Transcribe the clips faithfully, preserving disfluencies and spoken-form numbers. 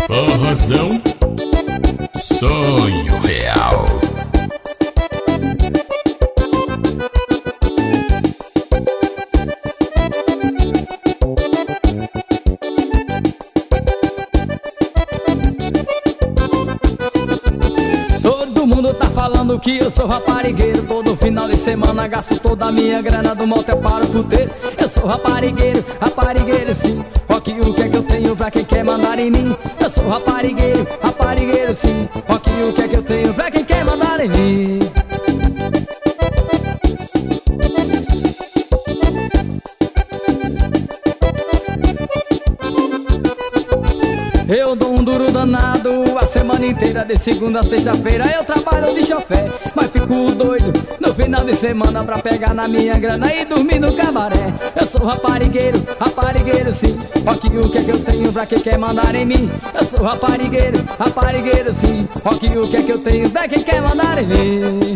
Forrozão, sonho real. Todo mundo tá falando que eu sou raparigueiro. Todo final de semana gasto toda a minha grana do motel para o puteiro. Eu sou raparigueiro, raparigueiro sim. Rock, o que é que eu tenho pra quem quer mandar em mim? Eu sou raparigueiro, raparigueiro sim. Rock, o que é que eu tenho pra quem quer mandar em mim? Eu dou um duro danado a semana inteira. De segunda a sexta-feira eu trabalho de chofé, mas fico doido no final de semana pra pegar na minha grana e dormir no cabaré. Eu sou raparigueiro, raparigueiro sim. Rock, o que é que eu tenho pra quem quer mandar em mim? Eu sou raparigueiro, raparigueiro sim. Rock, o que é que eu tenho pra quem quer mandar em mim?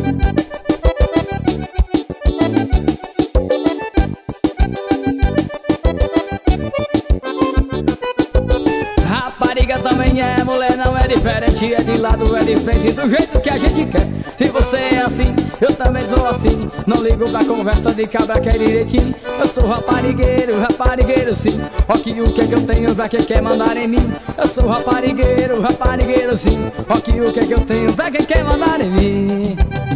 Rapariga também é, mulher não é diferente. É de lado, é de frente, do jeito que a gente quer. Se você é assim, eu também sou assim. Não ligo pra conversa de cabra que é direitinho. Eu sou raparigueiro, raparigueiro sim. Rock, o que é que eu tenho pra quem quer mandar em mim? Eu sou raparigueiro, raparigueiro sim. Rock, o que é que eu tenho pra quem quer mandar em mim?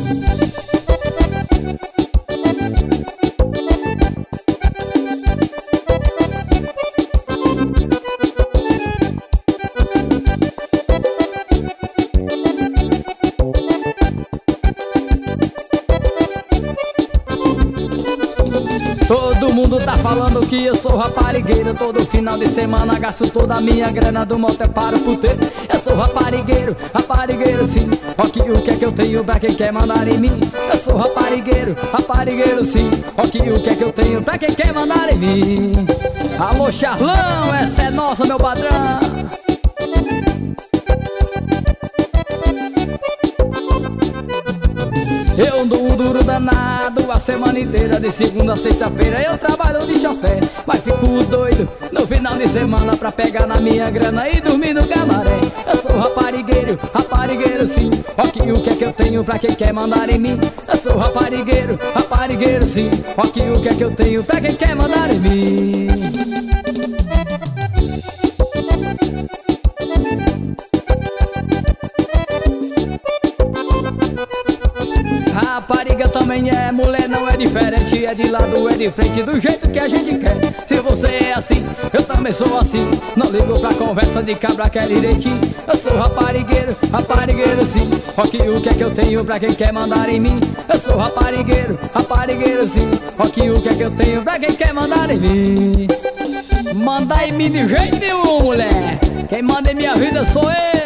Todo mundo tá falando que eu sou raparigueiro. Todo final de semana gasto toda a minha grana do motel para o puteiro. Eu sou raparigueiro, raparigueiro sim. Rock, o que é que eu tenho pra quem quer mandar em mim? Eu sou raparigueiro, raparigueiro sim. Rock, o que é que eu tenho pra quem quer mandar em mim? Alô Charlão, essa é nossa, meu padrão. Eu dou um duro danado a semana inteira. De segunda a sexta-feira eu trabalho de chofé, mas fico doido no final de semana pra pegar na minha grana e dormir no cabaré. Eu sou raparigueiro, raparigueiro sim. Rock, o que é que eu tenho pra quem quer mandar em mim? Eu sou raparigueiro, raparigueiro sim. Rock, o que é que eu tenho pra quem quer mandar em mim? Rapariga também é, mulher não é diferente. É de lado, é de frente, do jeito que a gente quer. Se você é assim, eu também sou assim. Não ligo pra conversa de cabra que é direitinho. Eu sou raparigueiro, raparigueiro sim. Rock, o que é que eu tenho pra quem quer mandar em mim? Eu sou raparigueiro, raparigueiro sim. Rock, o que é que eu tenho pra quem quer mandar em mim? Manda em mim de jeito nenhum, mulher. Quem manda em minha vida sou eu.